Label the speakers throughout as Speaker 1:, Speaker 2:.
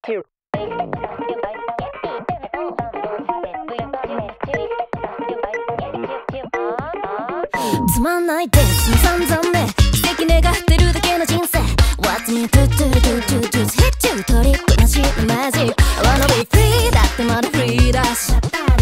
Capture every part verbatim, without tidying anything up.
Speaker 1: two
Speaker 2: つまんないです散々ね奇跡願ってるだけの人生 What's me to do do do do hit you トリックなしのマジック I wanna be free だってまだフリーだし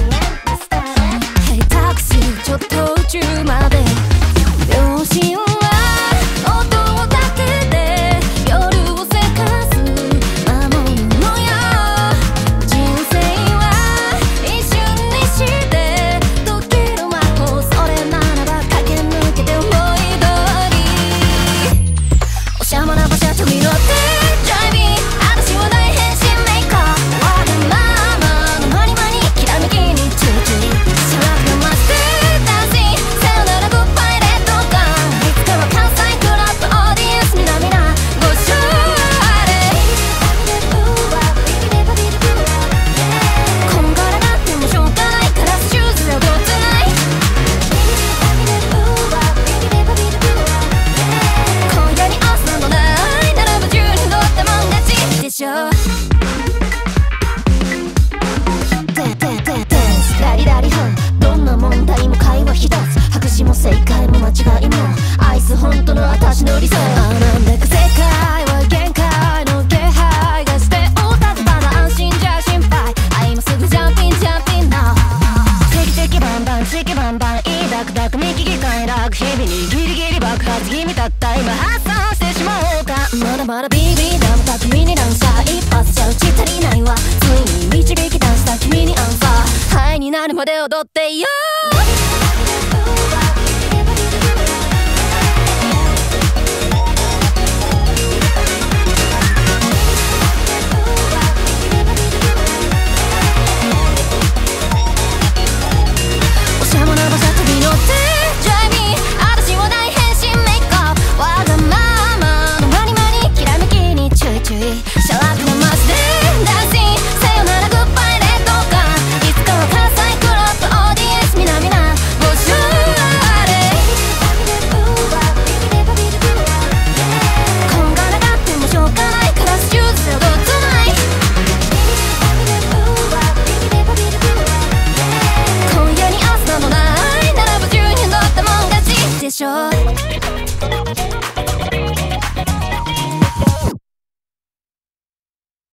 Speaker 2: Hey タクシーちょっと途中まで両親は音を立てて夜をせかす魔物よ人生は一瞬にして解ける魔法それならば駆け抜けて思い通りおしゃもな馬車飛び乗って Driving 私は大変身メーカーわがままのマニマニきらめきにチューチューシャラップマスターダンシングさよならグッバイレッドガンいつかは関西クラブオーディエンスに涙ご賞礼こんがらがってもしょうがないからシューズをごつない今夜に明日のないならば十人乗ったもん勝ちでしょラリラリハンどんな問題も会話一つ白紙も正解も間違いも愛す本当の私の理想あなんだか世界は限界の気配がしておたずただ安心じゃ心配愛もすぐジャンピンジャンピンなテキテキバンバンチキバンバンいいダクダク見聞き快楽日々にギリギリ爆発気味たった今発散してしまおうかまだまだビビリダム巧みに乱射一発じゃ打ち足りないわついに導き出した君にアンサーハイになるまで踊ってよ